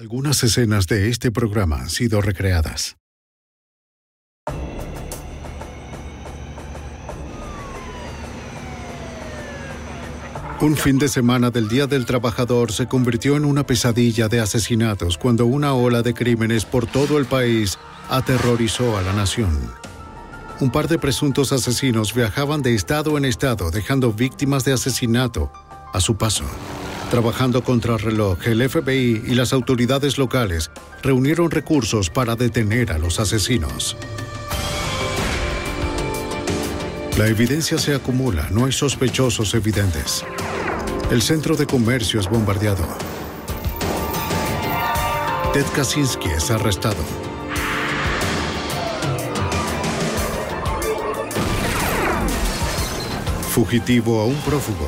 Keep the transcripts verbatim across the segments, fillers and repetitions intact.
Algunas escenas de este programa han sido recreadas. Un fin de semana del Día del Trabajador se convirtió en una pesadilla de asesinatos cuando una ola de crímenes por todo el país aterrorizó a la nación. Un par de presuntos asesinos viajaban de estado en estado, dejando víctimas de asesinato a su paso. Trabajando contra reloj, el F B I y las autoridades locales reunieron recursos para detener a los asesinos. La evidencia se acumula, no hay sospechosos evidentes. El centro de comercio es bombardeado. Ted Kaczynski es arrestado. Fugitivo a un prófugo.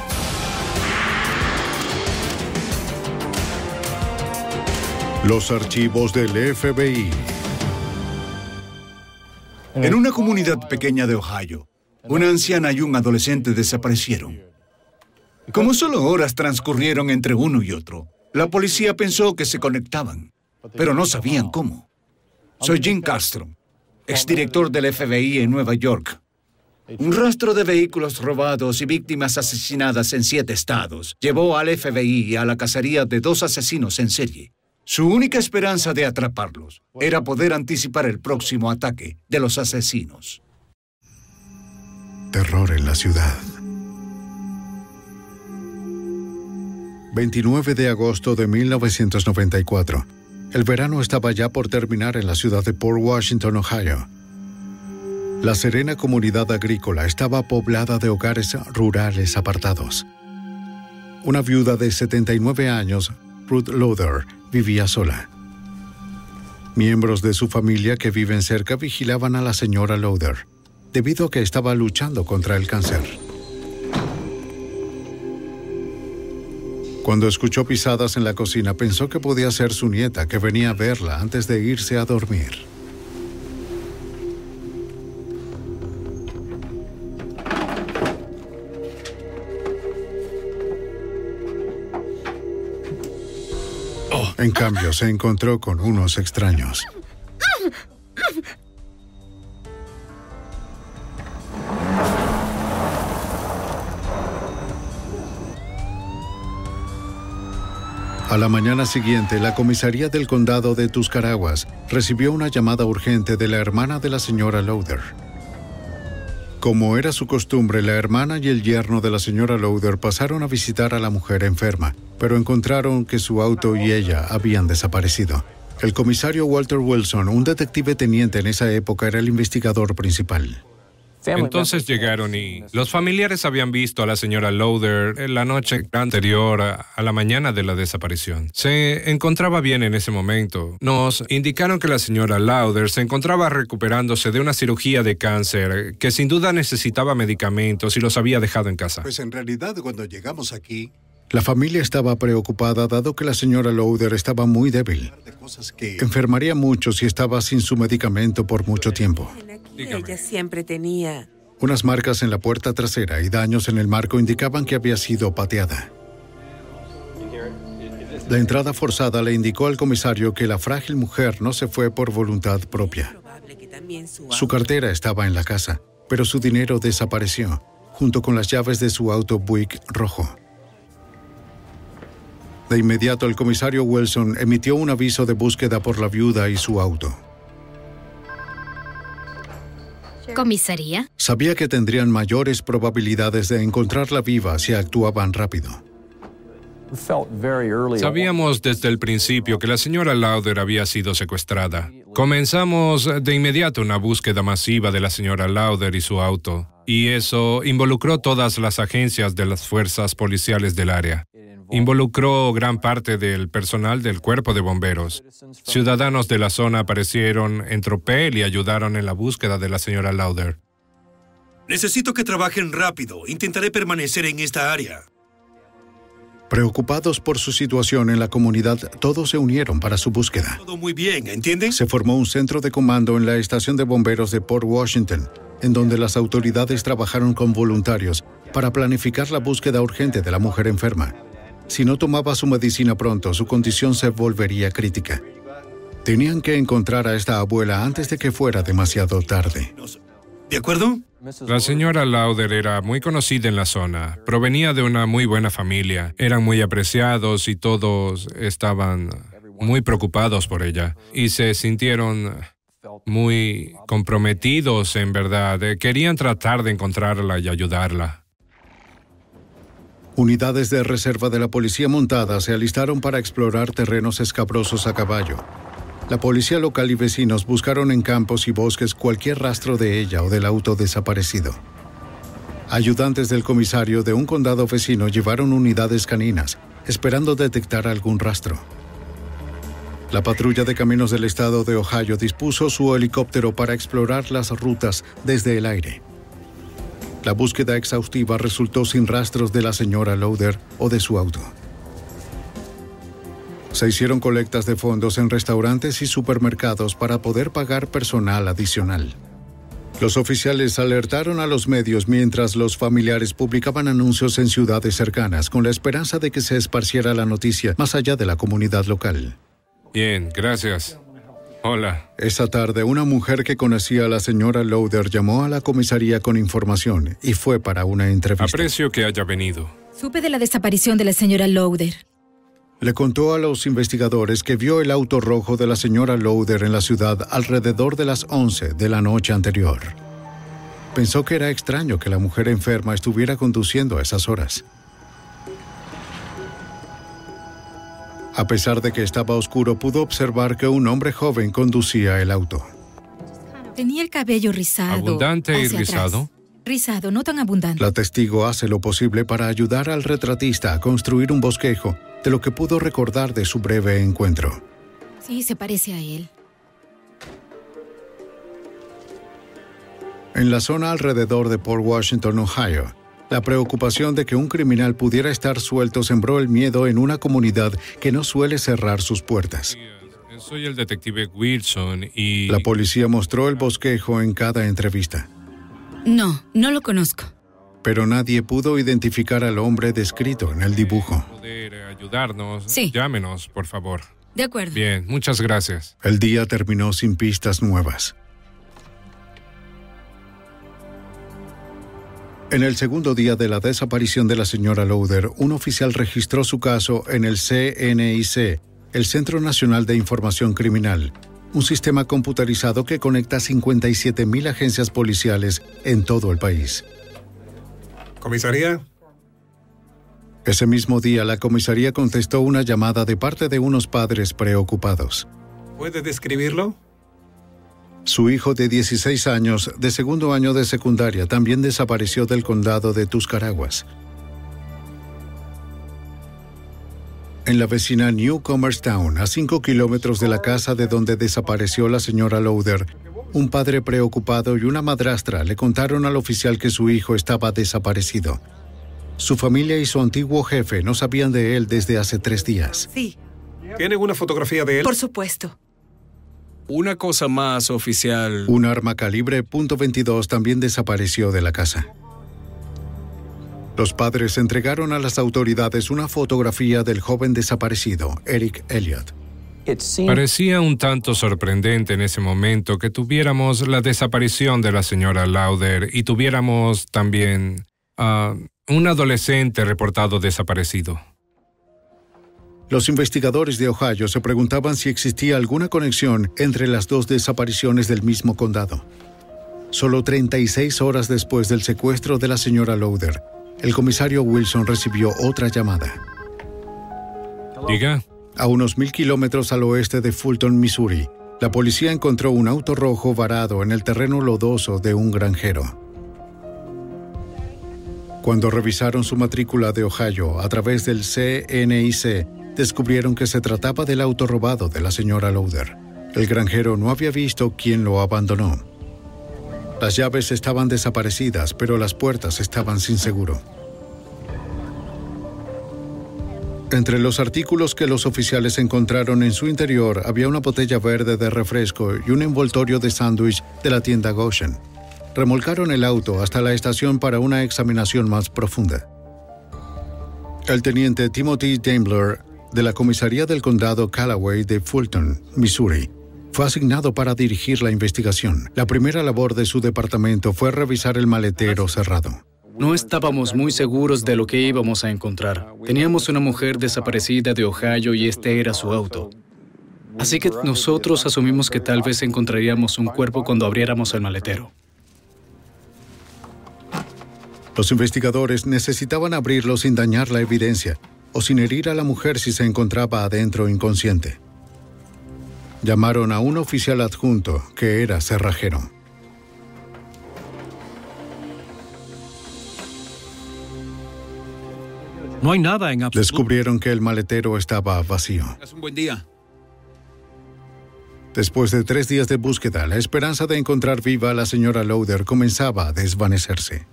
Los archivos del F B I. En una comunidad pequeña de Ohio, una anciana y un adolescente desaparecieron. Como solo horas transcurrieron entre uno y otro, la policía pensó que se conectaban, pero no sabían cómo. Soy Jim Castro, exdirector del F B I en Nueva York. Un rastro de vehículos robados y víctimas asesinadas en siete estados llevó al F B I a la cacería de dos asesinos en serie. Su única esperanza de atraparlos era poder anticipar el próximo ataque de los asesinos. Terror en la ciudad. veintinueve de agosto de mil novecientos noventa y cuatro. El verano estaba ya por terminar en la ciudad de Port Washington, Ohio. La serena comunidad agrícola estaba poblada de hogares rurales apartados. Una viuda de setenta y nueve años, Ruth Lowther, vivía sola. Miembros de su familia que viven cerca vigilaban a la señora Lowther, debido a que estaba luchando contra el cáncer. Cuando escuchó pisadas en la cocina, pensó que podía ser su nieta que venía a verla antes de irse a dormir. En cambio, se encontró con unos extraños. A la mañana siguiente, la comisaría del condado de Tuscarawas recibió una llamada urgente de la hermana de la señora Lowther. Como era su costumbre, la hermana y el yerno de la señora Lowther pasaron a visitar a la mujer enferma, pero encontraron que su auto y ella habían desaparecido. El comisario Walter Wilson, un detective teniente en esa época, era el investigador principal. Entonces llegaron y los familiares habían visto a la señora Lowther en la noche anterior a, a la mañana de la desaparición. Se encontraba bien en ese momento. Nos indicaron que la señora Lowther se encontraba recuperándose de una cirugía de cáncer, que sin duda necesitaba medicamentos y los había dejado en casa. Pues en realidad cuando llegamos aquí, la familia estaba preocupada dado que la señora Lowther estaba muy débil. Enfermaría mucho si estaba sin su medicamento por mucho tiempo. Ella siempre tenía unas marcas en la puerta trasera y daños en el marco indicaban que había sido pateada. La entrada forzada le indicó al comisario que la frágil mujer no se fue por voluntad propia. Su cartera estaba en la casa, pero su dinero desapareció, junto con las llaves de su auto Buick rojo. De inmediato, el comisario Wilson emitió un aviso de búsqueda por la viuda y su auto. ¿Comisaría? Sabía que tendrían mayores probabilidades de encontrarla viva si actuaban rápido. Sabíamos desde el principio que la señora Lowther había sido secuestrada. Comenzamos de inmediato una búsqueda masiva de la señora Lowther y su auto, y eso involucró todas las agencias de las fuerzas policiales del área. Involucró gran parte del personal del cuerpo de bomberos. Ciudadanos de la zona aparecieron en tropel y ayudaron en la búsqueda de la señora Lowther. Necesito que trabajen rápido. Intentaré permanecer en esta área. Preocupados por su situación en la comunidad, todos se unieron para su búsqueda. Todo muy bien, ¿entienden? Se formó un centro de comando en la estación de bomberos de Port Washington, en donde las autoridades trabajaron con voluntarios para planificar la búsqueda urgente de la mujer enferma. Si no tomaba su medicina pronto, su condición se volvería crítica. Tenían que encontrar a esta abuela antes de que fuera demasiado tarde. ¿De acuerdo? La señora Lauder era muy conocida en la zona. Provenía de una muy buena familia. Eran muy apreciados y todos estaban muy preocupados por ella. Y se sintieron muy comprometidos, en verdad. Querían tratar de encontrarla y ayudarla. Unidades de reserva de la policía montada se alistaron para explorar terrenos escabrosos a caballo. La policía local y vecinos buscaron en campos y bosques cualquier rastro de ella o del auto desaparecido. Ayudantes del comisario de un condado vecino llevaron unidades caninas, esperando detectar algún rastro. La patrulla de caminos del estado de Ohio dispuso su helicóptero para explorar las rutas desde el aire. La búsqueda exhaustiva resultó sin rastros de la señora Lauder o de su auto. Se hicieron colectas de fondos en restaurantes y supermercados para poder pagar personal adicional. Los oficiales alertaron a los medios mientras los familiares publicaban anuncios en ciudades cercanas con la esperanza de que se esparciera la noticia más allá de la comunidad local. Bien, gracias. Hola. Esa tarde, una mujer que conocía a la señora Lauder llamó a la comisaría con información y fue para una entrevista. Aprecio que haya venido. Supe de la desaparición de la señora Lauder. Le contó a los investigadores que vio el auto rojo de la señora Lauder en la ciudad alrededor de las once de la noche anterior. Pensó que era extraño que la mujer enferma estuviera conduciendo a esas horas. A pesar de que estaba oscuro, pudo observar que un hombre joven conducía el auto. Tenía el cabello rizado. ¿Abundante y rizado? Atrás. Rizado, no tan abundante. La testigo hace lo posible para ayudar al retratista a construir un bosquejo de lo que pudo recordar de su breve encuentro. Sí, se parece a él. En la zona alrededor de Port Washington, Ohio, la preocupación de que un criminal pudiera estar suelto sembró el miedo en una comunidad que no suele cerrar sus puertas. Soy el detective Wilson y... La policía mostró el bosquejo en cada entrevista. No, no lo conozco. Pero nadie pudo identificar al hombre descrito en el dibujo. ¿Poder ayudarnos? Sí. Llámenos, por favor. De acuerdo. Bien, muchas gracias. El día terminó sin pistas nuevas. En el segundo día de la desaparición de la señora Lauder, un oficial registró su caso en el C N I C, el Centro Nacional de Información Criminal, un sistema computarizado que conecta cincuenta y siete mil agencias policiales en todo el país. ¿Comisaría? Ese mismo día, la comisaría contestó una llamada de parte de unos padres preocupados. ¿Puede describirlo? Su hijo de dieciséis años, de segundo año de secundaria, también desapareció del condado de Tuscarawas. En la vecina Newcomerstown, a cinco kilómetros de la casa de donde desapareció la señora Lauder, un padre preocupado y una madrastra le contaron al oficial que su hijo estaba desaparecido. Su familia y su antiguo jefe no sabían de él desde hace tres días. Sí, ¿Tienen una fotografía de él? por supuesto. Una cosa más, oficial. Un arma calibre punto veintidós también desapareció de la casa. Los padres entregaron a las autoridades una fotografía del joven desaparecido, Eric Elliott. Parecía un tanto sorprendente en ese momento que tuviéramos la desaparición de la señora Lauder y tuviéramos también a uh, un adolescente reportado desaparecido. Los investigadores de Ohio se preguntaban si existía alguna conexión entre las dos desapariciones del mismo condado. Solo treinta y seis horas después del secuestro de la señora Lauder, el comisario Wilson recibió otra llamada. Diga. A unos mil kilómetros al oeste de Fulton, Missouri, la policía encontró un auto rojo varado en el terreno lodoso de un granjero. Cuando revisaron su matrícula de Ohio a través del C N I C, descubrieron que se trataba del auto robado de la señora Lauder. El granjero no había visto quién lo abandonó. Las llaves estaban desaparecidas, pero las puertas estaban sin seguro. Entre los artículos que los oficiales encontraron en su interior había una botella verde de refresco y un envoltorio de sándwich de la tienda Goshen. Remolcaron el auto hasta la estación para una examinación más profunda. El teniente Timothy Daimler, de la comisaría del condado Callaway de Fulton, Missouri, fue asignado para dirigir la investigación. La primera labor de su departamento fue revisar el maletero cerrado. No estábamos muy seguros de lo que íbamos a encontrar. Teníamos una mujer desaparecida de Ohio y este era su auto. Así que nosotros asumimos que tal vez encontraríamos un cuerpo cuando abriéramos el maletero. Los investigadores necesitaban abrirlo sin dañar la evidencia o sin herir a la mujer si se encontraba adentro inconsciente. Llamaron a un oficial adjunto, que era cerrajero. No hay nada en absoluto. Descubrieron que el maletero estaba vacío. Es un buen día. Después de tres días de búsqueda, la esperanza de encontrar viva a la señora Lowder comenzaba a desvanecerse.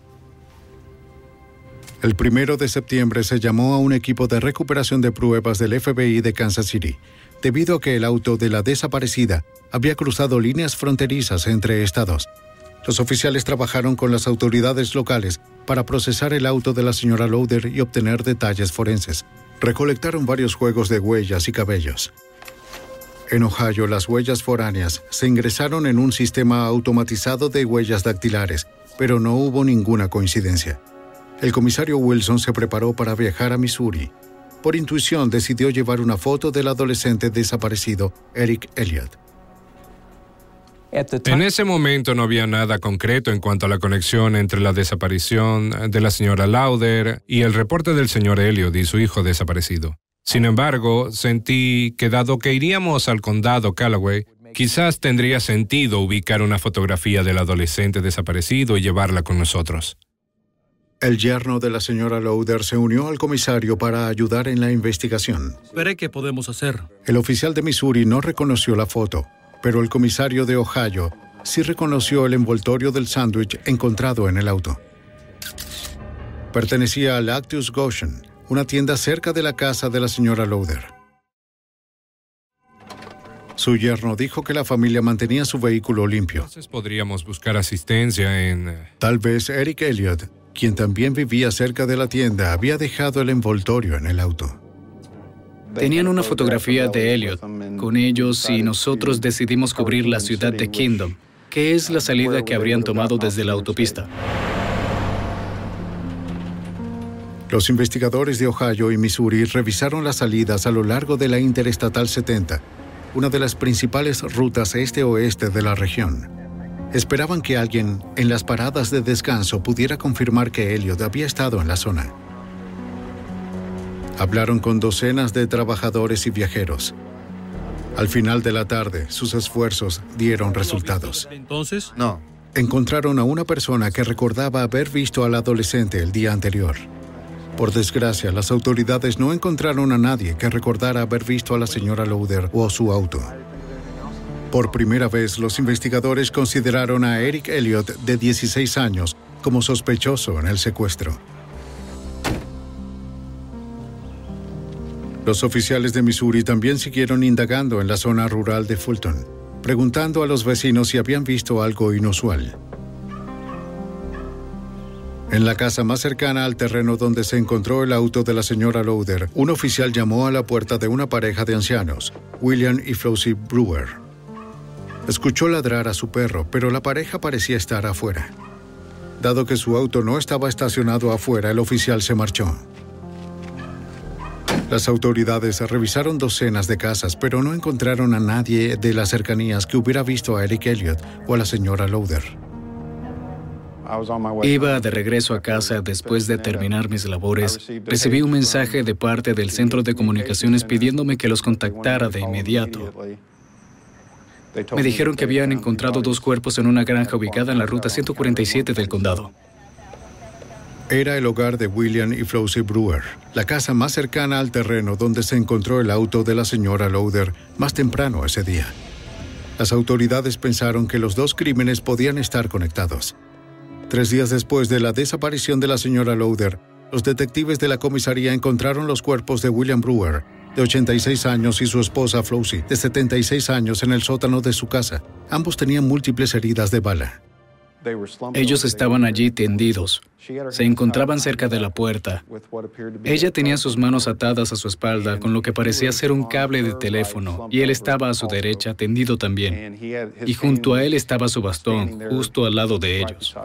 El primero de septiembre se llamó a un equipo de recuperación de pruebas del F B I de Kansas City, debido a que el auto de la desaparecida había cruzado líneas fronterizas entre estados. Los oficiales trabajaron con las autoridades locales para procesar el auto de la señora Lowder y obtener detalles forenses. Recolectaron varios juegos de huellas y cabellos. En Ohio, las huellas foráneas se ingresaron en un sistema automatizado de huellas dactilares, pero no hubo ninguna coincidencia. El comisario Wilson se preparó para viajar a Missouri. Por intuición, decidió llevar una foto del adolescente desaparecido, Eric Elliott. En ese momento no había nada concreto en cuanto a la conexión entre la desaparición de la señora Lowder y el reporte del señor Elliott y su hijo desaparecido. Sin embargo, sentí que dado que iríamos al condado Callaway, quizás tendría sentido ubicar una fotografía del adolescente desaparecido y llevarla con nosotros. El yerno de la señora Lowder se unió al comisario para ayudar en la investigación. Veré qué podemos hacer. El oficial de Missouri no reconoció la foto, pero el comisario de Ohio sí reconoció el envoltorio del sándwich encontrado en el auto. Pertenecía a Lactus Goshen, una tienda cerca de la casa de la señora Lowder. Su yerno dijo que la familia mantenía su vehículo limpio. Entonces podríamos buscar asistencia en... Tal vez Eric Elliott, quien también vivía cerca de la tienda, había dejado el envoltorio en el auto. Tenían una fotografía de Elliott con ellos y nosotros decidimos cubrir la ciudad de Kingdom, que es la salida que habrían tomado desde la autopista. Los investigadores de Ohio y Missouri revisaron las salidas a lo largo de la Interestatal setenta, una de las principales rutas este-oeste de la región. Esperaban que alguien en las paradas de descanso pudiera confirmar que Elliott había estado en la zona. Hablaron con docenas de trabajadores y viajeros. Al final de la tarde, sus esfuerzos dieron resultados. ¿Entonces? No. Encontraron a una persona que recordaba haber visto al adolescente el día anterior. Por desgracia, las autoridades no encontraron a nadie que recordara haber visto a la señora Lowder o su auto. Por primera vez, los investigadores consideraron a Eric Elliott, de dieciséis años, como sospechoso en el secuestro. Los oficiales de Missouri también siguieron indagando en la zona rural de Fulton, preguntando a los vecinos si habían visto algo inusual. En la casa más cercana al terreno donde se encontró el auto de la señora Lowder, un oficial llamó a la puerta de una pareja de ancianos, William y Flossie Brewer. Escuchó ladrar a su perro, pero la pareja parecía estar afuera. Dado que su auto no estaba estacionado afuera, el oficial se marchó. Las autoridades revisaron docenas de casas, pero no encontraron a nadie de las cercanías que hubiera visto a Eric Elliott o a la señora Lowder. Iba de regreso a casa después de terminar mis labores. Recibí un mensaje de parte del centro de comunicaciones pidiéndome que los contactara de inmediato. Me dijeron que habían encontrado dos cuerpos en una granja ubicada en la ruta ciento cuarenta y siete del condado. Era el hogar de William y Flossie Brewer, la casa más cercana al terreno donde se encontró el auto de la señora Lowder más temprano ese día. Las autoridades pensaron que los dos crímenes podían estar conectados. Tres días después de la desaparición de la señora Lowder, los detectives de la comisaría encontraron los cuerpos de William Brewer, de ochenta y seis años, y su esposa Flossie, de setenta y seis años, en el sótano de su casa. Ambos tenían múltiples heridas de bala. Ellos estaban allí tendidos. Se encontraban cerca de la puerta. Ella tenía sus manos atadas a su espalda con lo que parecía ser un cable de teléfono, y él estaba a su derecha, tendido también. Y junto a él estaba su bastón, justo al lado de ellos.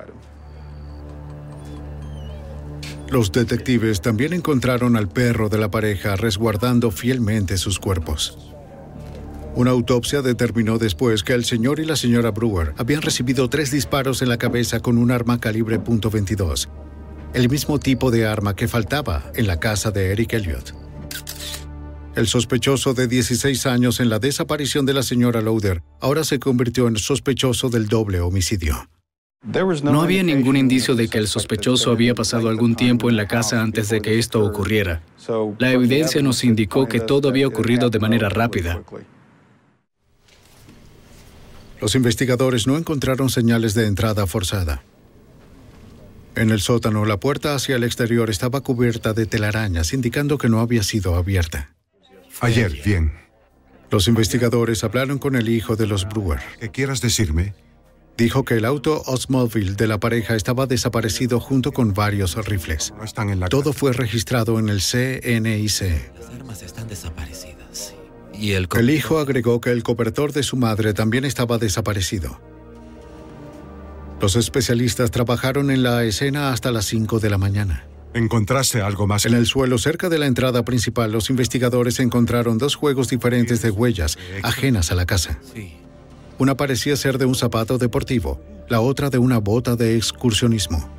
Los detectives también encontraron al perro de la pareja resguardando fielmente sus cuerpos. Una autopsia determinó después que el señor y la señora Brewer habían recibido tres disparos en la cabeza con un arma calibre punto veintidós, el mismo tipo de arma que faltaba en la casa de Eric Elliott. El sospechoso de dieciséis años en la desaparición de la señora Lowder ahora se convirtió en sospechoso del doble homicidio. No había ningún indicio de que el sospechoso había pasado algún tiempo en la casa antes de que esto ocurriera. La evidencia nos indicó que todo había ocurrido de manera rápida. Los investigadores no encontraron señales de entrada forzada. En el sótano, la puerta hacia el exterior estaba cubierta de telarañas, indicando que no había sido abierta. Ayer, bien. Los investigadores hablaron con el hijo de los Brewer. ¿Qué quieras decirme? Dijo que el auto Oldsmobile de la pareja estaba desaparecido junto con varios rifles. No están en la Todo fue registrado en el C N I C. Las armas están desaparecidas. Y el, el hijo agregó que el cobertor de su madre también estaba desaparecido. Los especialistas trabajaron en la escena hasta las cinco de la mañana. ¿Encontraste algo más? En el suelo cerca de la entrada principal, los investigadores encontraron dos juegos diferentes de huellas ajenas a la casa. Una parecía ser de un zapato deportivo, la otra de una bota de excursionismo.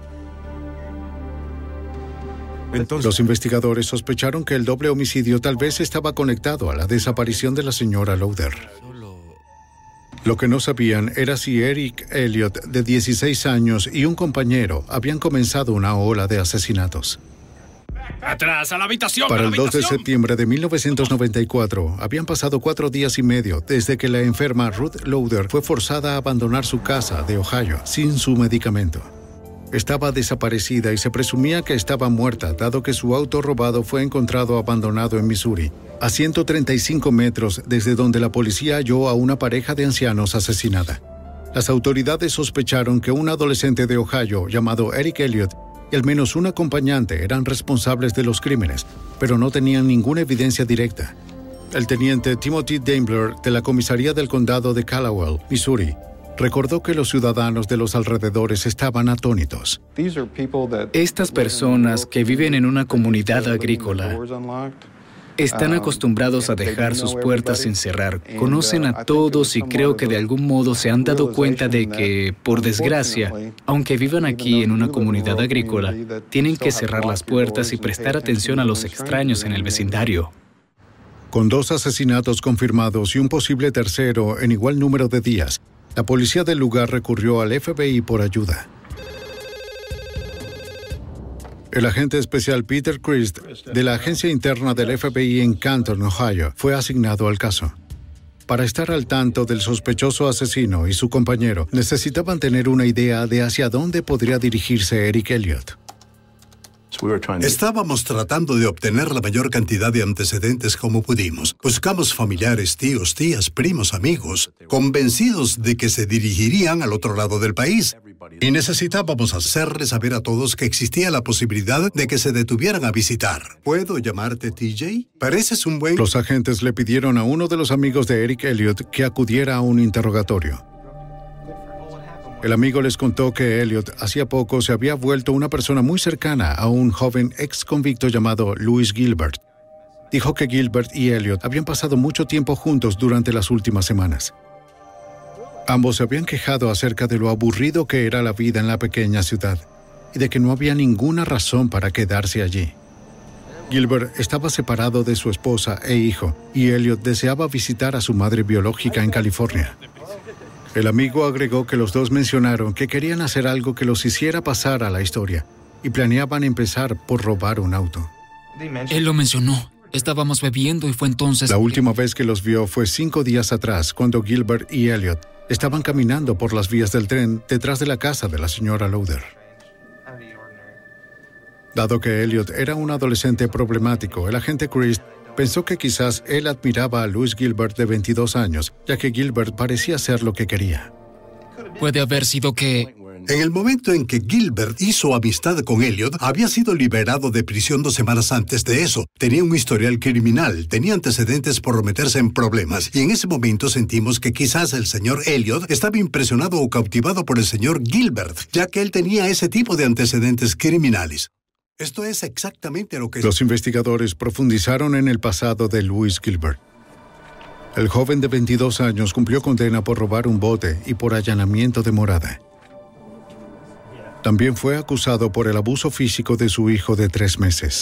Entonces, los investigadores sospecharon que el doble homicidio tal vez estaba conectado a la desaparición de la señora Lowder. Lo que no sabían era si Eric Elliott, de dieciséis años, y un compañero habían comenzado una ola de asesinatos. ¡Atrás, a la habitación! Para a la el dos de habitación. septiembre de mil novecientos noventa y cuatro, habían pasado cuatro días y medio desde que la enferma Ruth Lowder fue forzada a abandonar su casa de Ohio sin su medicamento. Estaba desaparecida y se presumía que estaba muerta, dado que su auto robado fue encontrado abandonado en Missouri, a ciento treinta y cinco metros desde donde la policía halló a una pareja de ancianos asesinada. Las autoridades sospecharon que un adolescente de Ohio llamado Eric Elliott y al menos un acompañante eran responsables de los crímenes, pero no tenían ninguna evidencia directa. El teniente Timothy Daimler de la comisaría del condado de Caldwell, Missouri, recordó que los ciudadanos de los alrededores estaban atónitos. Estas personas que viven en una comunidad agrícola están acostumbrados a dejar sus puertas sin cerrar, conocen a todos y creo que de algún modo se han dado cuenta de que, por desgracia, aunque vivan aquí en una comunidad agrícola, tienen que cerrar las puertas y prestar atención a los extraños en el vecindario. Con dos asesinatos confirmados y un posible tercero en igual número de días, la policía del lugar recurrió al F B I por ayuda. El agente especial Peter Christ, de la agencia interna del F B I en Canton, Ohio, fue asignado al caso. Para estar al tanto del sospechoso asesino y su compañero, necesitaban tener una idea de hacia dónde podría dirigirse Eric Elliott. Estábamos tratando de obtener la mayor cantidad de antecedentes como pudimos. Buscamos familiares, tíos, tías, primos, amigos, convencidos de que se dirigirían al otro lado del país. Y necesitábamos hacerles saber a todos que existía la posibilidad de que se detuvieran a visitar. ¿Puedo llamarte T J? Pareces un buen... Los agentes le pidieron a uno de los amigos de Eric Elliott que acudiera a un interrogatorio. El amigo les contó que Elliott hacía poco se había vuelto una persona muy cercana a un joven ex convicto llamado Louis Gilbert. Dijo que Gilbert y Elliott habían pasado mucho tiempo juntos durante las últimas semanas. Ambos se habían quejado acerca de lo aburrido que era la vida en la pequeña ciudad y de que no había ninguna razón para quedarse allí. Gilbert estaba separado de su esposa e hijo y Elliott deseaba visitar a su madre biológica en California. El amigo agregó que los dos mencionaron que querían hacer algo que los hiciera pasar a la historia y planeaban empezar por robar un auto. Él lo mencionó. Estábamos bebiendo y fue entonces... La última vez que los vio fue cinco días atrás, cuando Gilbert y Elliott estaban caminando por las vías del tren detrás de la casa de la señora Lowder. Dado que Elliott era un adolescente problemático, el agente Christ pensó que quizás él admiraba a Louis Gilbert de veintidós años, ya que Gilbert parecía ser lo que quería. Puede haber sido que En el momento en que Gilbert hizo amistad con Elliot, había sido liberado de prisión dos semanas antes de eso. Tenía un historial criminal, tenía antecedentes por meterse en problemas, y en ese momento sentimos que quizás el señor Elliot estaba impresionado o cautivado por el señor Gilbert, ya que él tenía ese tipo de antecedentes criminales. Esto es exactamente lo que... Los investigadores profundizaron en el pasado de Louis Gilbert. El joven de veintidós años cumplió condena por robar un bote y por allanamiento de morada. También fue acusado por el abuso físico de su hijo de tres meses.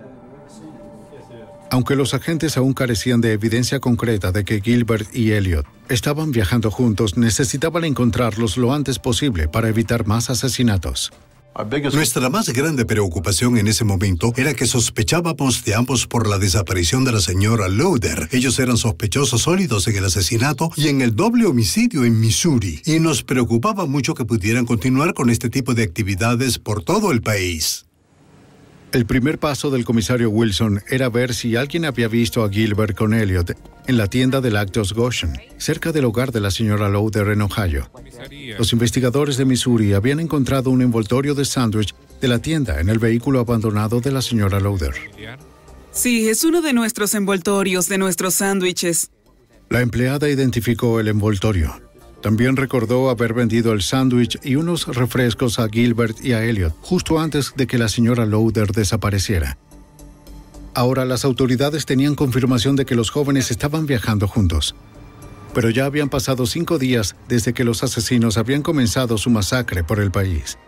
Aunque los agentes aún carecían de evidencia concreta de que Gilbert y Elliot estaban viajando juntos, necesitaban encontrarlos lo antes posible para evitar más asesinatos. Nuestra más grande preocupación en ese momento era que sospechábamos de ambos por la desaparición de la señora Lauder. Ellos eran sospechosos sólidos en el asesinato y en el doble homicidio en Missouri, y nos preocupaba mucho que pudieran continuar con este tipo de actividades por todo el país. El primer paso del comisario Wilson era ver si alguien había visto a Gilbert con Elliot en la tienda de lácteos Goshen, cerca del hogar de la señora Lauder en Ohio. Los investigadores de Missouri habían encontrado un envoltorio de sándwich de la tienda en el vehículo abandonado de la señora Lauder. Sí, es uno de nuestros envoltorios, de nuestros sándwiches. La empleada identificó el envoltorio. También recordó haber vendido el sándwich y unos refrescos a Gilbert y a Elliot justo antes de que la señora Lauder desapareciera. Ahora las autoridades tenían confirmación de que los jóvenes estaban viajando juntos. Pero ya habían pasado cinco días desde que los asesinos habían comenzado su masacre por el país.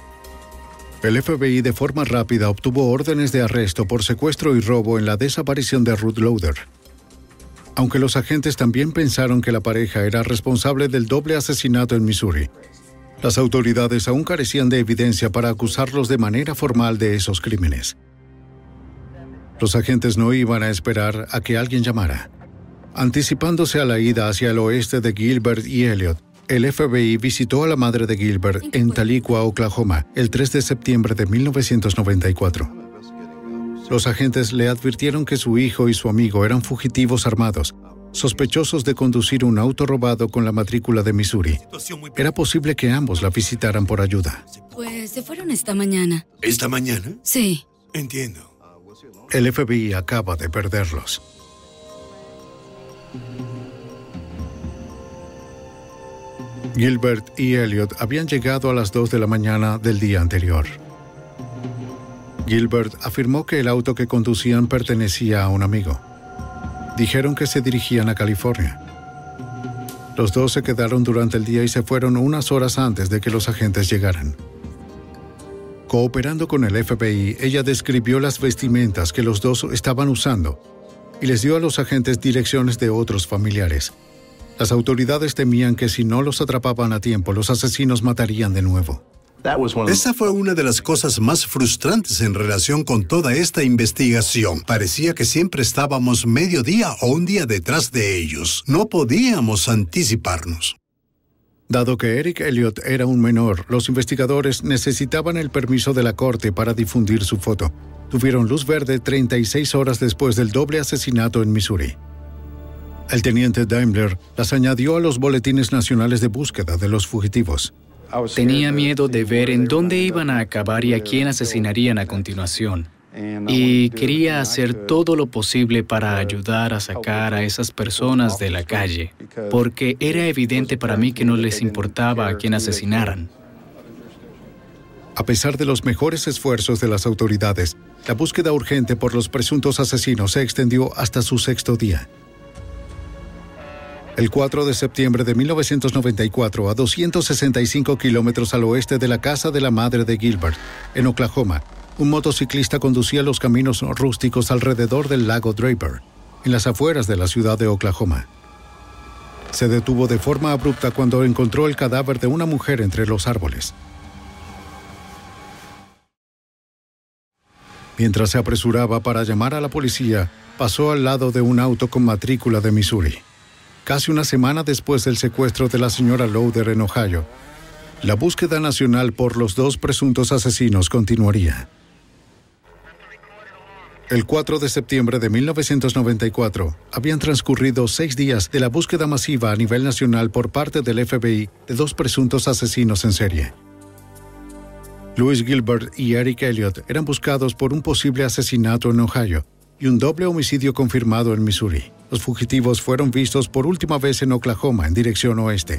El F B I de forma rápida obtuvo órdenes de arresto por secuestro y robo en la desaparición de Ruth Lauder. Aunque los agentes también pensaron que la pareja era responsable del doble asesinato en Missouri, las autoridades aún carecían de evidencia para acusarlos de manera formal de esos crímenes. Los agentes no iban a esperar a que alguien llamara. Anticipándose a la ida hacia el oeste de Gilbert y Elliot, el F B I visitó a la madre de Gilbert en Tahlequah, Oklahoma, el tres de septiembre de mil novecientos noventa y cuatro. Los agentes le advirtieron que su hijo y su amigo eran fugitivos armados, sospechosos de conducir un auto robado con la matrícula de Missouri. Era posible que ambos la visitaran por ayuda. Pues se fueron esta mañana. ¿Esta mañana? Sí. Entiendo. El F B I acaba de perderlos. Gilbert y Elliot habían llegado a las dos de la mañana del día anterior. Gilbert afirmó que el auto que conducían pertenecía a un amigo. Dijeron que se dirigían a California. Los dos se quedaron durante el día y se fueron unas horas antes de que los agentes llegaran. Cooperando con el F B I, ella describió las vestimentas que los dos estaban usando y les dio a los agentes direcciones de otros familiares. Las autoridades temían que si no los atrapaban a tiempo, los asesinos matarían de nuevo. Esa fue una de las cosas más frustrantes en relación con toda esta investigación. Parecía que siempre estábamos medio día o un día detrás de ellos. No podíamos anticiparnos. Dado que Eric Elliot era un menor, los investigadores necesitaban el permiso de la corte para difundir su foto. Tuvieron luz verde treinta y seis horas después del doble asesinato en Missouri. El teniente Daimler las añadió a los boletines nacionales de búsqueda de los fugitivos. Tenía miedo de ver en dónde iban a acabar y a quién asesinarían a continuación. Y quería hacer todo lo posible para ayudar a sacar a esas personas de la calle, porque era evidente para mí que no les importaba a quién asesinaran. A pesar de los mejores esfuerzos de las autoridades, la búsqueda urgente por los presuntos asesinos se extendió hasta su sexto día. El cuatro de septiembre de mil novecientos noventa y cuatro, a doscientos sesenta y cinco kilómetros al oeste de la casa de la madre de Gilbert, en Oklahoma, un motociclista conducía los caminos rústicos alrededor del lago Draper, en las afueras de la ciudad de Oklahoma. Se detuvo de forma abrupta cuando encontró el cadáver de una mujer entre los árboles. Mientras se apresuraba para llamar a la policía, pasó al lado de un auto con matrícula de Missouri. Casi una semana después del secuestro de la señora Lauder en Ohio, la búsqueda nacional por los dos presuntos asesinos continuaría. El cuatro de septiembre de mil novecientos noventa y cuatro, habían transcurrido seis días de la búsqueda masiva a nivel nacional por parte del F B I de dos presuntos asesinos en serie. Louis Gilbert y Eric Elliott eran buscados por un posible asesinato en Ohio y un doble homicidio confirmado en Missouri. Los fugitivos fueron vistos por última vez en Oklahoma en dirección oeste.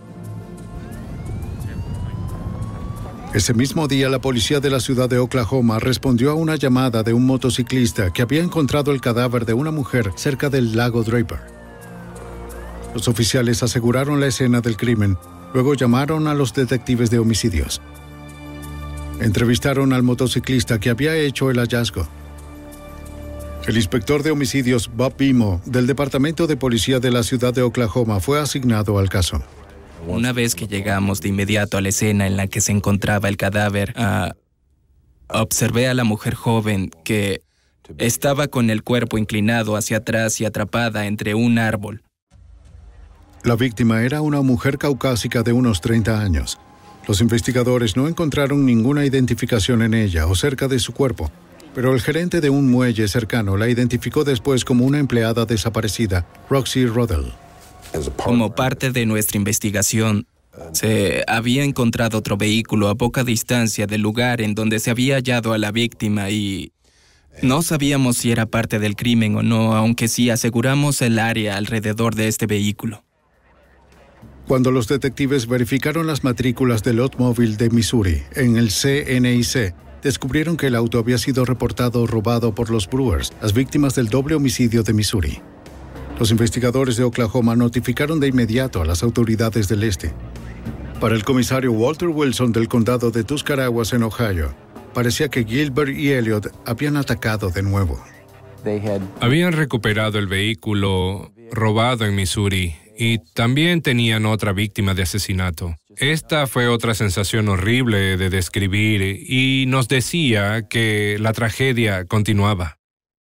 Ese mismo día, la policía de la ciudad de Oklahoma respondió a una llamada de un motociclista que había encontrado el cadáver de una mujer cerca del lago Draper. Los oficiales aseguraron la escena del crimen, luego llamaron a los detectives de homicidios. Entrevistaron al motociclista que había hecho el hallazgo. El inspector de homicidios Bob Bimo, del Departamento de Policía de la ciudad de Oklahoma, fue asignado al caso. Una vez que llegamos de inmediato a la escena en la que se encontraba el cadáver, uh, observé a la mujer joven que estaba con el cuerpo inclinado hacia atrás y atrapada entre un árbol. La víctima era una mujer caucásica de unos treinta años. Los investigadores no encontraron ninguna identificación en ella o cerca de su cuerpo, pero el gerente de un muelle cercano la identificó después como una empleada desaparecida, Roxy Rodell. Como parte de nuestra investigación, se había encontrado otro vehículo a poca distancia del lugar en donde se había hallado a la víctima y no sabíamos si era parte del crimen o no, aunque sí aseguramos el área alrededor de este vehículo. Cuando los detectives verificaron las matrículas del automóvil de Missouri en el C N I C, descubrieron que el auto había sido reportado robado por los Brewers, las víctimas del doble homicidio de Missouri. Los investigadores de Oklahoma notificaron de inmediato a las autoridades del este. Para el comisario Walter Wilson del condado de Tuscarawas en Ohio, parecía que Gilbert y Elliott habían atacado de nuevo. Habían recuperado el vehículo robado en Missouri y también tenían otra víctima de asesinato. Esta fue otra sensación horrible de describir y nos decía que la tragedia continuaba.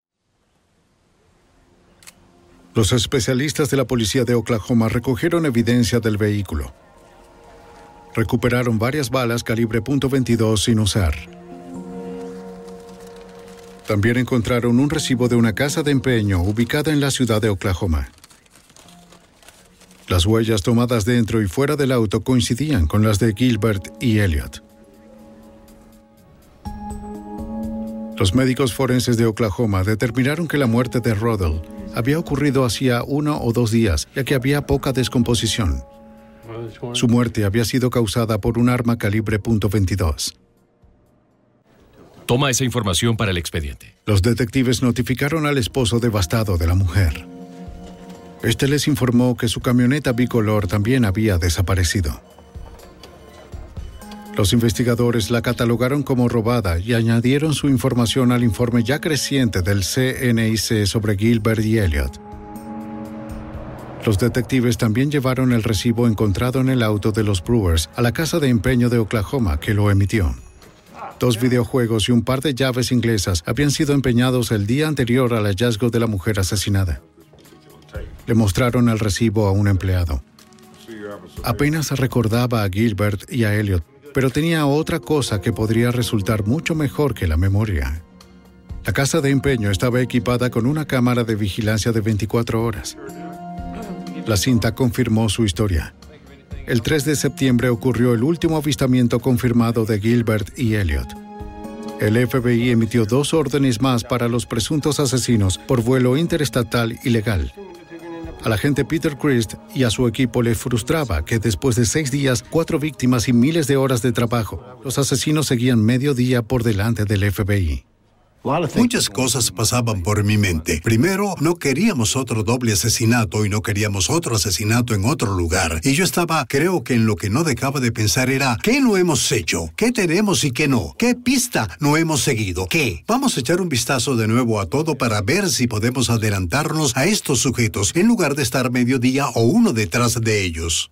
Los especialistas de la policía de Oklahoma recogieron evidencia del vehículo. Recuperaron varias balas calibre punto veintidós sin usar. También encontraron un recibo de una casa de empeño ubicada en la ciudad de Oklahoma. Las huellas tomadas dentro y fuera del auto coincidían con las de Gilbert y Elliott. Los médicos forenses de Oklahoma determinaron que la muerte de Rodell había ocurrido hacía uno o dos días, ya que había poca descomposición. Su muerte había sido causada por un arma calibre punto veintidós. Toma esa información para el expediente. Los detectives notificaron al esposo devastado de la mujer. Este les informó que su camioneta bicolor también había desaparecido. Los investigadores la catalogaron como robada y añadieron su información al informe ya creciente del C N I C sobre Gilbert y Elliott. Los detectives también llevaron el recibo encontrado en el auto de los Brewers a la casa de empeño de Oklahoma, que lo emitió. Dos videojuegos y un par de llaves inglesas habían sido empeñados el día anterior al hallazgo de la mujer asesinada. Le mostraron el recibo a un empleado. Apenas recordaba a Gilbert y a Elliott, pero tenía otra cosa que podría resultar mucho mejor que la memoria. La casa de empeño estaba equipada con una cámara de vigilancia de veinticuatro horas. La cinta confirmó su historia. El tres de septiembre ocurrió el último avistamiento confirmado de Gilbert y Elliott. El F B I emitió dos órdenes más para los presuntos asesinos por vuelo interestatal ilegal. Al agente Peter Christ y a su equipo le frustraba que después de seis días, cuatro víctimas y miles de horas de trabajo, los asesinos seguían medio día por delante del F B I. Muchas cosas pasaban por mi mente. Primero, no queríamos otro doble asesinato y no queríamos otro asesinato en otro lugar. Y yo estaba, creo que en lo que no dejaba de pensar era, ¿qué no hemos hecho? ¿Qué tenemos y qué no? ¿Qué pista no hemos seguido? ¿Qué? Vamos a echar un vistazo de nuevo a todo para ver si podemos adelantarnos a estos sujetos en lugar de estar mediodía o uno detrás de ellos.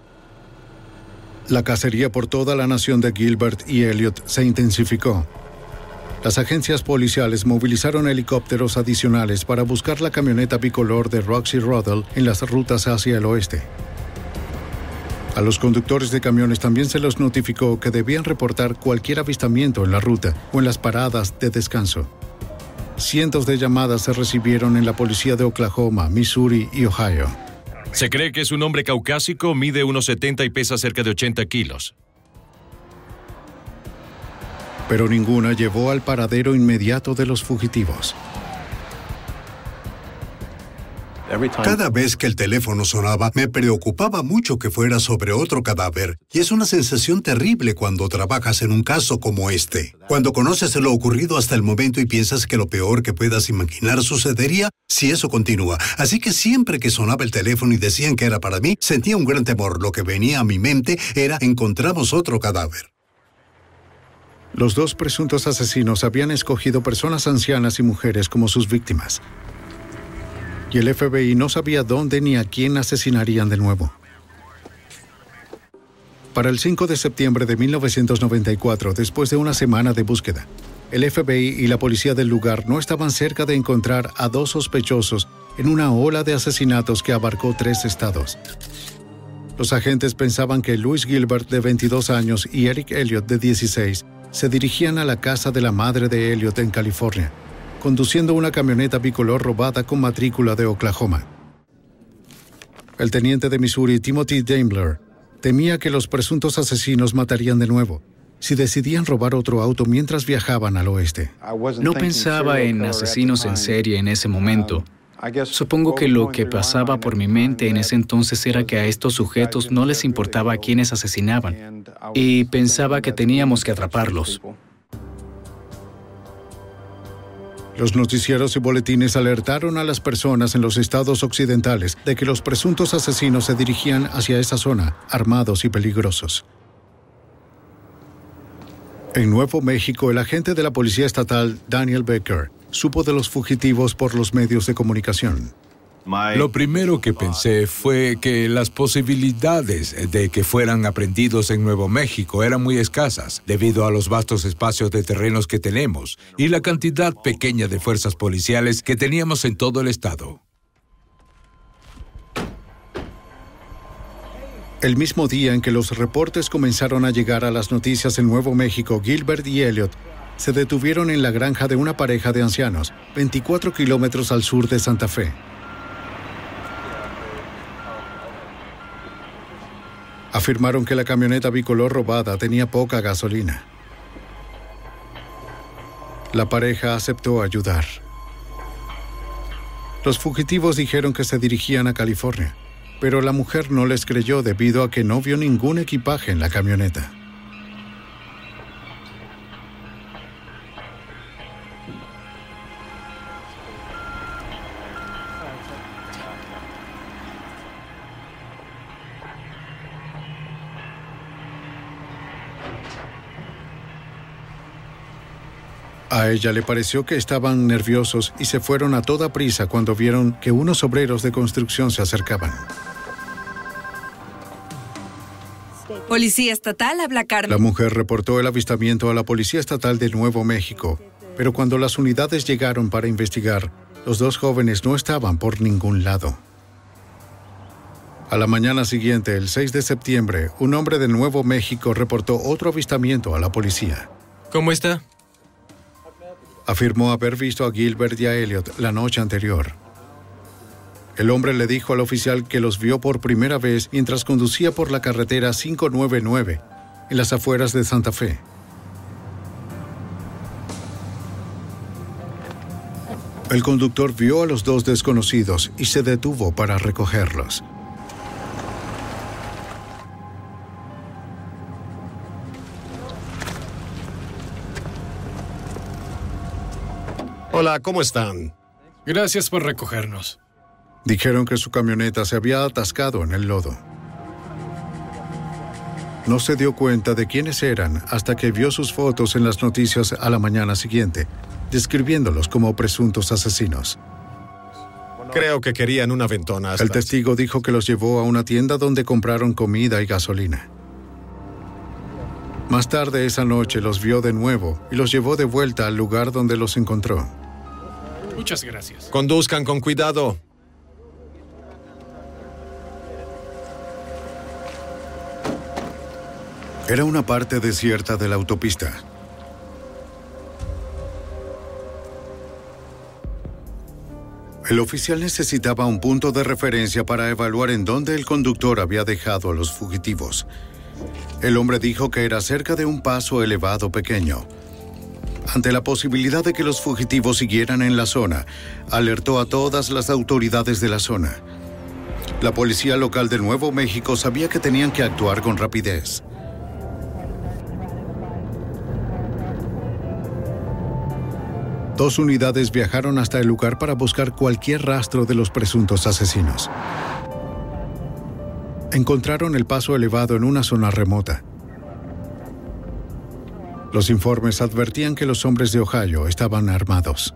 La cacería por toda la nación de Gilbert y Elliott se intensificó. Las agencias policiales movilizaron helicópteros adicionales para buscar la camioneta bicolor de Roxy Rodell en las rutas hacia el oeste. A los conductores de camiones también se les notificó que debían reportar cualquier avistamiento en la ruta o en las paradas de descanso. Cientos de llamadas se recibieron en la policía de Oklahoma, Missouri y Ohio. Se cree que es un hombre caucásico, mide unos setenta y pesa cerca de ochenta kilos. pero ninguna llevó al paradero inmediato de los fugitivos. Cada vez que el teléfono sonaba, me preocupaba mucho que fuera sobre otro cadáver. Y es una sensación terrible cuando trabajas en un caso como este. Cuando conoces lo ocurrido hasta el momento y piensas que lo peor que puedas imaginar sucedería si eso continúa. Así que siempre que sonaba el teléfono y decían que era para mí, sentía un gran temor. Lo que venía a mi mente era: encontramos otro cadáver. Los dos presuntos asesinos habían escogido personas ancianas y mujeres como sus víctimas. Y el F B I no sabía dónde ni a quién asesinarían de nuevo. Para el cinco de septiembre de mil novecientos noventa y cuatro, después de una semana de búsqueda, el F B I y la policía del lugar no estaban cerca de encontrar a dos sospechosos en una ola de asesinatos que abarcó tres estados. Los agentes pensaban que Louis Gilbert, de veintidós años, y Eric Elliott, de dieciséis, se dirigían a la casa de la madre de Elliott en California, conduciendo una camioneta bicolor robada con matrícula de Oklahoma. El teniente de Missouri, Timothy Daimler, temía que los presuntos asesinos matarían de nuevo si decidían robar otro auto mientras viajaban al oeste. No pensaba en asesinos en serie en ese momento. Supongo que lo que pasaba por mi mente en ese entonces era que a estos sujetos no les importaba a quiénes asesinaban, y pensaba que teníamos que atraparlos. Los noticieros y boletines alertaron a las personas en los estados occidentales de que los presuntos asesinos se dirigían hacia esa zona, armados y peligrosos. En Nuevo México, el agente de la policía estatal, Daniel Becker, supo de los fugitivos por los medios de comunicación. Lo primero que pensé fue que las posibilidades de que fueran aprehendidos en Nuevo México eran muy escasas, debido a los vastos espacios de terrenos que tenemos y la cantidad pequeña de fuerzas policiales que teníamos en todo el estado. El mismo día en que los reportes comenzaron a llegar a las noticias en Nuevo México, Gilbert y Elliott se detuvieron en la granja de una pareja de ancianos, veinticuatro kilómetros al sur de Santa Fe. Afirmaron que la camioneta bicolor robada tenía poca gasolina. La pareja aceptó ayudar. Los fugitivos dijeron que se dirigían a California, pero la mujer no les creyó debido a que no vio ningún equipaje en la camioneta. A ella le pareció que estaban nerviosos y se fueron a toda prisa cuando vieron que unos obreros de construcción se acercaban. Policía Estatal, habla Carmen. La mujer reportó el avistamiento a la Policía Estatal de Nuevo México, pero cuando las unidades llegaron para investigar, los dos jóvenes no estaban por ningún lado. A la mañana siguiente, el seis de septiembre, un hombre de Nuevo México reportó otro avistamiento a la policía. ¿Cómo está? Afirmó haber visto a Gilbert y a Elliott la noche anterior. El hombre le dijo al oficial que los vio por primera vez mientras conducía por la carretera cinco noventa y nueve, en las afueras de Santa Fe. El conductor vio a los dos desconocidos y se detuvo para recogerlos. Hola, ¿cómo están? Gracias por recogernos. Dijeron que su camioneta se había atascado en el lodo. No se dio cuenta de quiénes eran hasta que vio sus fotos en las noticias a la mañana siguiente, describiéndolos como presuntos asesinos. Creo que querían una ventona. Hasta... El testigo dijo que los llevó a una tienda donde compraron comida y gasolina. Más tarde esa noche los vio de nuevo y los llevó de vuelta al lugar donde los encontró. Muchas gracias. Conduzcan con cuidado. Era una parte desierta de la autopista. El oficial necesitaba un punto de referencia para evaluar en dónde el conductor había dejado a los fugitivos. El hombre dijo que era cerca de un paso elevado pequeño, Ante la posibilidad de que los fugitivos siguieran en la zona, alertó a todas las autoridades de la zona. La policía local de Nuevo México sabía que tenían que actuar con rapidez. Dos unidades viajaron hasta el lugar para buscar cualquier rastro de los presuntos asesinos. Encontraron el paso elevado en una zona remota. Los informes advertían que los hombres de Ohio estaban armados.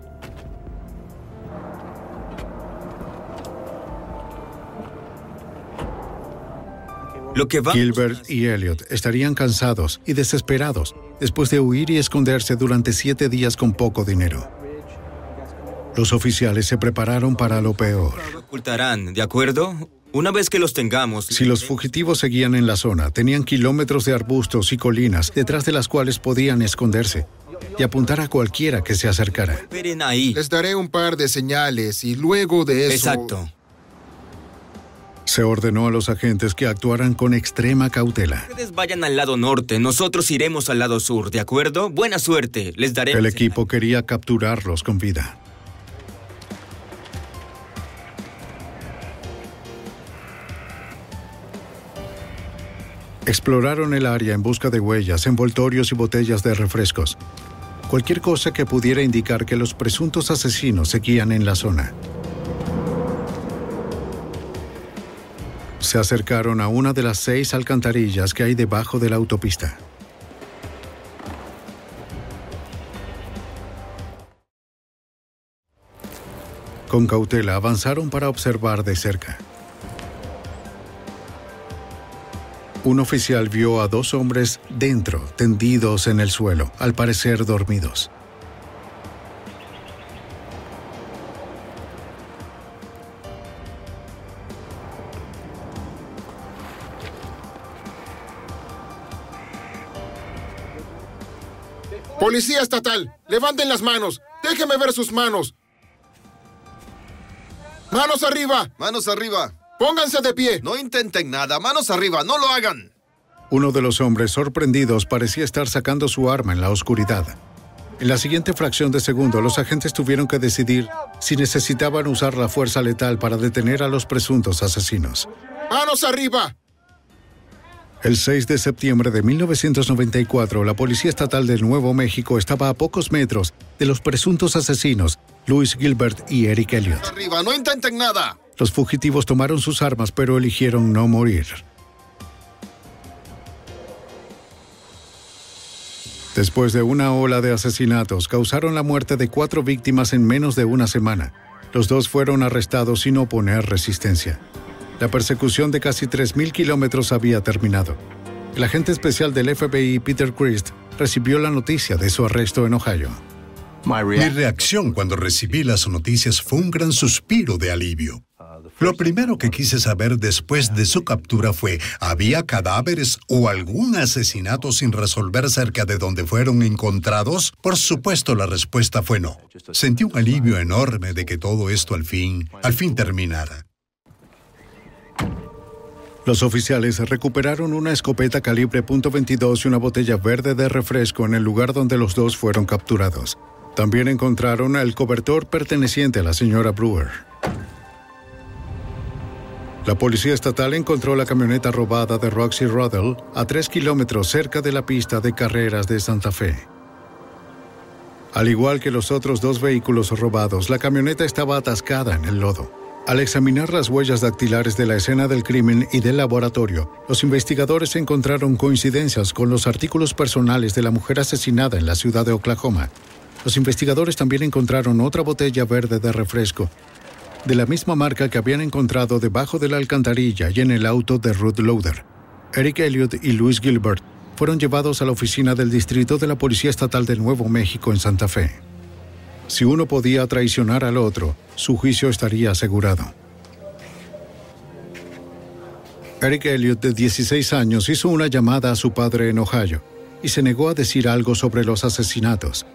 Lo que va... Gilbert y Elliot estarían cansados y desesperados después de huir y esconderse durante siete días con poco dinero. Los oficiales se prepararon para lo peor. Ocultarán, ¿de acuerdo? Una vez que los tengamos... Si los fugitivos seguían en la zona, tenían kilómetros de arbustos y colinas detrás de las cuales podían esconderse y apuntar a cualquiera que se acercara. Esperen ahí. Les daré un par de señales y luego de eso... Exacto. Se ordenó a los agentes que actuaran con extrema cautela. Ustedes vayan al lado norte, nosotros iremos al lado sur, ¿de acuerdo? Buena suerte, les daré... El equipo quería capturarlos con vida. Exploraron el área en busca de huellas, envoltorios y botellas de refrescos. Cualquier cosa que pudiera indicar que los presuntos asesinos seguían en la zona. Se acercaron a una de las seis alcantarillas que hay debajo de la autopista. Con cautela avanzaron para observar de cerca. Un oficial vio a dos hombres dentro, tendidos en el suelo, al parecer dormidos. ¡Policía estatal! ¡Levanten las manos! ¡Déjenme ver sus manos! ¡Manos arriba! ¡Manos arriba! ¡Pónganse de pie! No intenten nada. ¡Manos arriba! ¡No lo hagan! Uno de los hombres sorprendidos parecía estar sacando su arma en la oscuridad. En la siguiente fracción de segundo, los agentes tuvieron que decidir si necesitaban usar la fuerza letal para detener a los presuntos asesinos. ¡Manos arriba! El seis de septiembre de mil novecientos noventa y cuatro, la Policía Estatal de Nuevo México estaba a pocos metros de los presuntos asesinos, Louis Gilbert y Eric Elliot. ¡Arriba! ¡No intenten nada! Los fugitivos tomaron sus armas, pero eligieron no morir. Después de una ola de asesinatos, causaron la muerte de cuatro víctimas en menos de una semana. Los dos fueron arrestados sin oponer resistencia. La persecución de casi tres mil kilómetros había terminado. El agente especial del F B I, Peter Christ, recibió la noticia de su arresto en Ohio. Mi reacción cuando recibí las noticias fue un gran suspiro de alivio. Lo primero que quise saber después de su captura fue, ¿había cadáveres o algún asesinato sin resolver cerca de donde fueron encontrados? Por supuesto, la respuesta fue no. Sentí un alivio enorme de que todo esto al fin, al fin terminara. Los oficiales recuperaron una escopeta calibre punto veintidós y una botella verde de refresco en el lugar donde los dos fueron capturados. También encontraron el cobertor perteneciente a la señora Brewer. La policía estatal encontró la camioneta robada de Roxy Ruddle a tres kilómetros cerca de la pista de carreras de Santa Fe. Al igual que los otros dos vehículos robados, la camioneta estaba atascada en el lodo. Al examinar las huellas dactilares de la escena del crimen y del laboratorio, los investigadores encontraron coincidencias con los artículos personales de la mujer asesinada en la ciudad de Oklahoma. Los investigadores también encontraron otra botella verde de refresco, de la misma marca que habían encontrado debajo de la alcantarilla y en el auto de Ruth Lauder. Eric Elliot y Louis Gilbert fueron llevados a la oficina del distrito de la Policía Estatal de Nuevo México en Santa Fe. Si uno podía traicionar al otro, su juicio estaría asegurado. Eric Elliot, de dieciséis años, hizo una llamada a su padre en Ohio y se negó a decir algo sobre los asesinatos.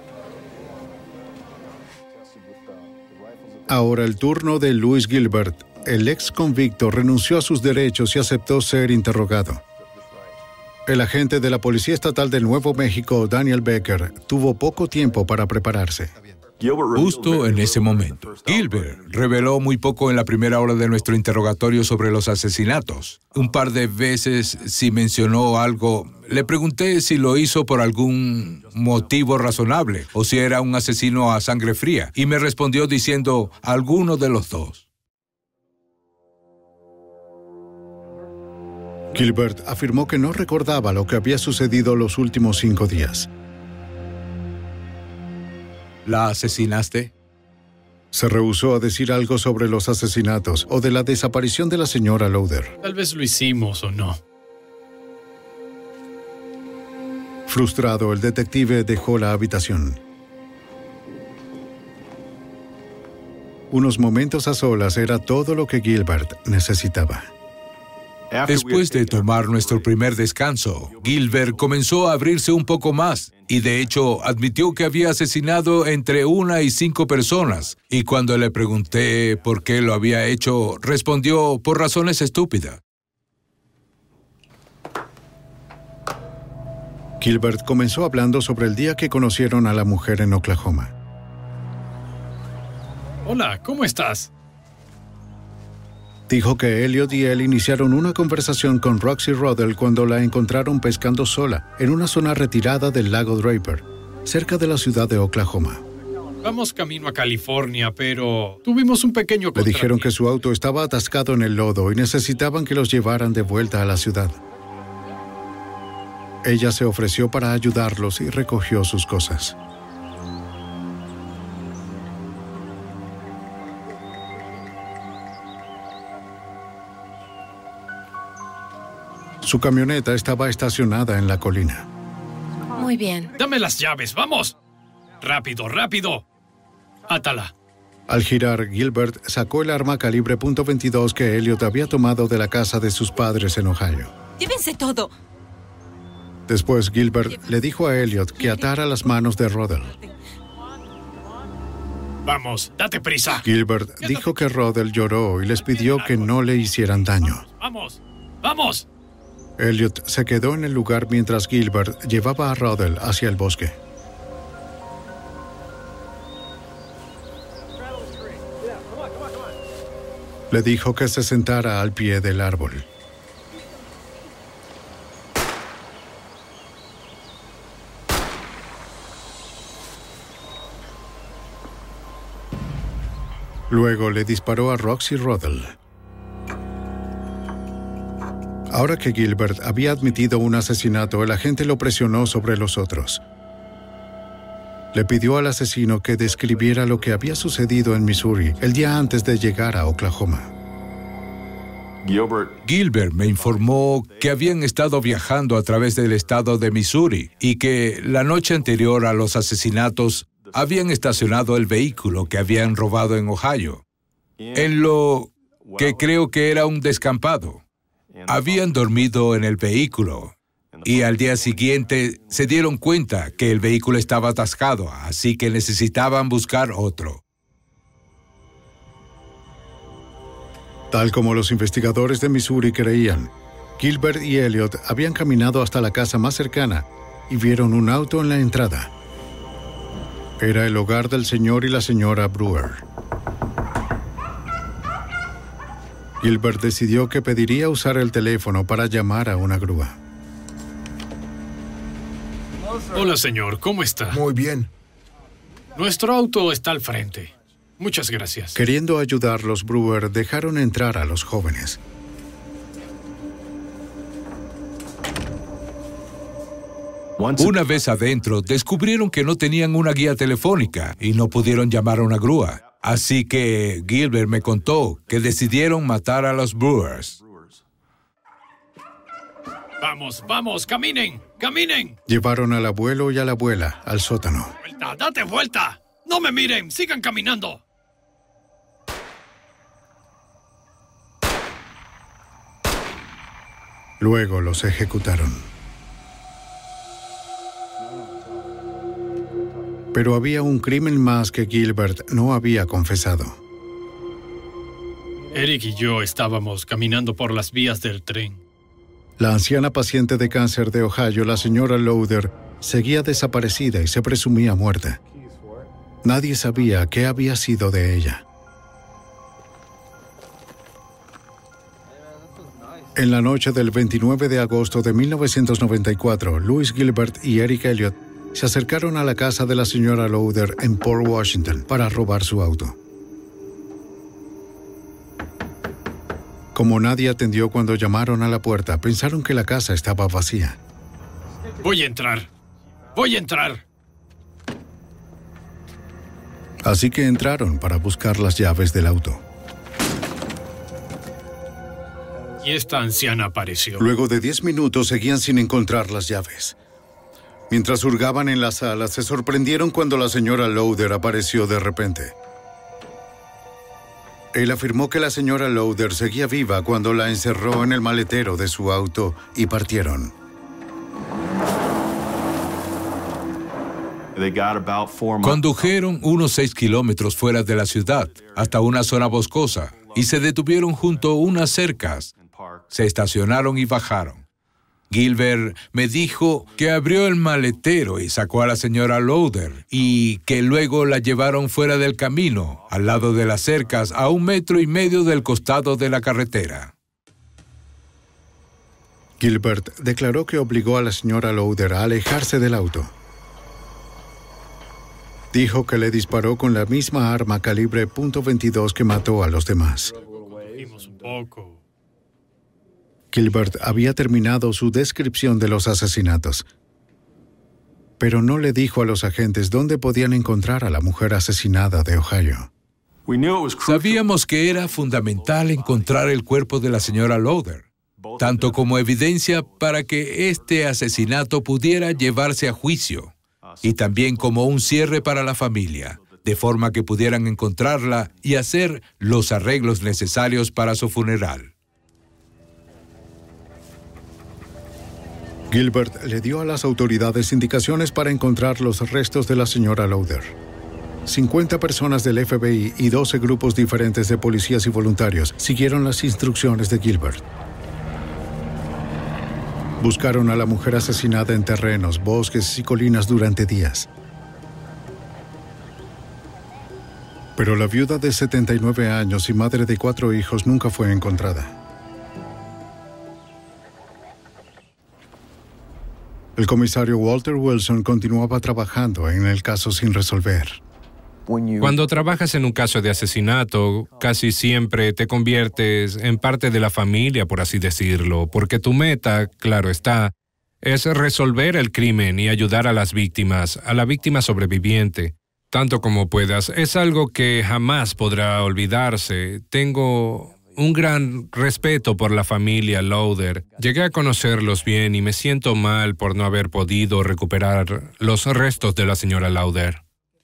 Ahora el turno de Louis Gilbert. El ex convicto renunció a sus derechos y aceptó ser interrogado. El agente de la Policía Estatal del Nuevo México, Daniel Becker, tuvo poco tiempo para prepararse. Justo en ese momento, Gilbert reveló muy poco en la primera hora de nuestro interrogatorio sobre los asesinatos. Un par de veces sí mencionó algo. Le pregunté si lo hizo por algún motivo razonable o si era un asesino a sangre fría, y me respondió diciendo alguno de los dos. Gilbert afirmó que no recordaba lo que había sucedido los últimos cinco días. ¿La asesinaste? Se rehusó a decir algo sobre los asesinatos o de la desaparición de la señora Lauder. Tal vez lo hicimos o no. Frustrado, el detective dejó la habitación. Unos momentos a solas era todo lo que Gilbert necesitaba. Después de tomar nuestro primer descanso, Gilbert comenzó a abrirse un poco más y de hecho admitió que había asesinado entre una y cinco personas, y cuando le pregunté por qué lo había hecho, respondió por razones estúpidas. Gilbert comenzó hablando sobre el día que conocieron a la mujer en Oklahoma. Hola, ¿cómo estás? Dijo que Elliot y él iniciaron una conversación con Roxy Rodell cuando la encontraron pescando sola en una zona retirada del lago Draper, cerca de la ciudad de Oklahoma. Vamos camino a California, pero tuvimos un pequeño Le dijeron que su auto estaba atascado en el lodo y necesitaban que los llevaran de vuelta a la ciudad. Ella se ofreció para ayudarlos y recogió sus cosas. Su camioneta estaba estacionada en la colina. Muy bien. Dame las llaves, vamos. Rápido, rápido. Átala. Al girar, Gilbert sacó el arma calibre punto veintidós que Elliot había tomado de la casa de sus padres en Ohio. Llévense todo. Después, Gilbert le dijo a Elliot que atara las manos de Rodell. Vamos, date prisa. Gilbert dijo que Rodell lloró y les pidió que no le hicieran daño. Vamos, vamos. Elliot se quedó en el lugar mientras Gilbert llevaba a Rodell hacia el bosque. Le dijo que se sentara al pie del árbol. Luego le disparó a Roxy Rodell. Ahora que Gilbert había admitido un asesinato, el agente lo presionó sobre los otros. Le pidió al asesino que describiera lo que había sucedido en Missouri el día antes de llegar a Oklahoma. Gilbert me informó que habían estado viajando a través del estado de Missouri y que la noche anterior a los asesinatos habían estacionado el vehículo que habían robado en Ohio, en lo que creo que era un descampado. Habían dormido en el vehículo y al día siguiente se dieron cuenta que el vehículo estaba atascado, así que necesitaban buscar otro. Tal como los investigadores de Missouri creían, Gilbert y Elliot habían caminado hasta la casa más cercana y vieron un auto en la entrada. Era el hogar del señor y la señora Brewer. Gilbert decidió que pediría usar el teléfono para llamar a una grúa. Hola, señor. ¿Cómo está? Muy bien. Nuestro auto está al frente. Muchas gracias. Queriendo ayudar, los Brewer dejaron entrar a los jóvenes. Una vez adentro, descubrieron que no tenían una guía telefónica y no pudieron llamar a una grúa. Así que Gilbert me contó que decidieron matar a los Brewers. Vamos, vamos, caminen, caminen. Llevaron al abuelo y a la abuela al sótano. ¡Vuelta, date vuelta! ¡No me miren! ¡Sigan caminando! Luego los ejecutaron. Pero había un crimen más que Gilbert no había confesado. Eric y yo estábamos caminando por las vías del tren. La anciana paciente de cáncer de Ohio, la señora Lowder, seguía desaparecida y se presumía muerta. Nadie sabía qué había sido de ella. En la noche del veintinueve de agosto de mil novecientos noventa y cuatro, Louis Gilbert y Eric Elliott se acercaron a la casa de la señora Lowder en Port Washington para robar su auto. Como nadie atendió cuando llamaron a la puerta, pensaron que la casa estaba vacía. Voy a entrar. Voy a entrar. Así que entraron para buscar las llaves del auto. Y esta anciana apareció. Luego de diez minutos seguían sin encontrar las llaves. Mientras hurgaban en la sala, se sorprendieron cuando la señora Lowder apareció de repente. Él afirmó que la señora Lowder seguía viva cuando la encerró en el maletero de su auto y partieron. Condujeron unos seis kilómetros fuera de la ciudad, hasta una zona boscosa, y se detuvieron junto a unas cercas. Se estacionaron y bajaron. Gilbert me dijo que abrió el maletero y sacó a la señora Lowder y que luego la llevaron fuera del camino, al lado de las cercas, a un metro y medio del costado de la carretera. Gilbert declaró que obligó a la señora Lowder a alejarse del auto. Dijo que le disparó con la misma arma calibre punto veintidós que mató a los demás. Un poco. Gilbert había terminado su descripción de los asesinatos, pero no le dijo a los agentes dónde podían encontrar a la mujer asesinada de Ohio. Sabíamos que era fundamental encontrar el cuerpo de la señora Lowder, tanto como evidencia para que este asesinato pudiera llevarse a juicio, y también como un cierre para la familia, de forma que pudieran encontrarla y hacer los arreglos necesarios para su funeral. Gilbert le dio a las autoridades indicaciones para encontrar los restos de la señora Lowder. cincuenta personas del F B I y doce grupos diferentes de policías y voluntarios siguieron las instrucciones de Gilbert. Buscaron a la mujer asesinada en terrenos, bosques y colinas durante días. Pero la viuda de setenta y nueve años y madre de cuatro hijos nunca fue encontrada. El comisario Walter Wilson continuaba trabajando en el caso sin resolver. Cuando trabajas en un caso de asesinato, casi siempre te conviertes en parte de la familia, por así decirlo, porque tu meta, claro está, es resolver el crimen y ayudar a las víctimas, a la víctima sobreviviente, tanto como puedas. Es algo que jamás podrá olvidarse. Tengo un gran respeto por la familia Lowder. Llegué a conocerlos bien y me siento mal por no haber podido recuperar los restos de la señora Lowder.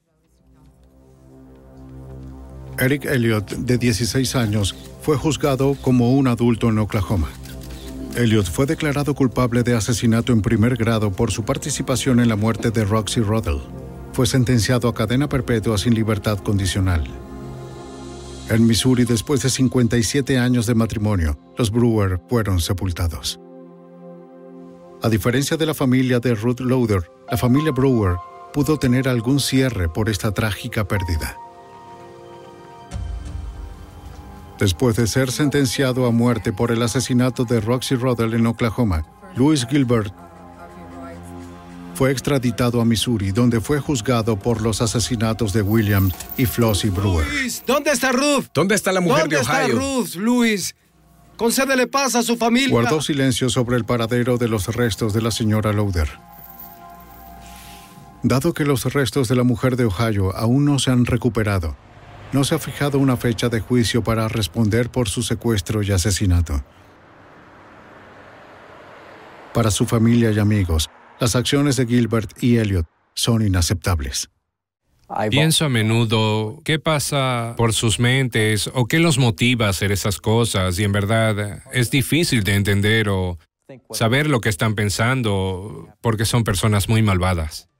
Eric Elliott, de dieciséis años, fue juzgado como un adulto en Oklahoma. Elliott fue declarado culpable de asesinato en primer grado por su participación en la muerte de Roxy Roddell. Fue sentenciado a cadena perpetua sin libertad condicional. En Missouri, después de cincuenta y siete años de matrimonio, los Brewer fueron sepultados. A diferencia de la familia de Ruth Lowder, la familia Brewer pudo tener algún cierre por esta trágica pérdida. Después de ser sentenciado a muerte por el asesinato de Roxy Roddell en Oklahoma, Louis Gilbert fue extraditado a Missouri, donde fue juzgado por los asesinatos de William y Flossie Brewer. Luis, ¿dónde está Ruth? ¿Dónde está la mujer de Ohio? ¿Dónde está Ruth, Luis? Concédele paz a su familia. Guardó silencio sobre el paradero de los restos de la señora Lowder. Dado que los restos de la mujer de Ohio aún no se han recuperado, no se ha fijado una fecha de juicio para responder por su secuestro y asesinato. Para su familia y amigos, las acciones de Gilbert y Elliott son inaceptables. Pienso a menudo qué pasa por sus mentes o qué los motiva a hacer esas cosas, y en verdad es difícil de entender o saber lo que están pensando porque son personas muy malvadas.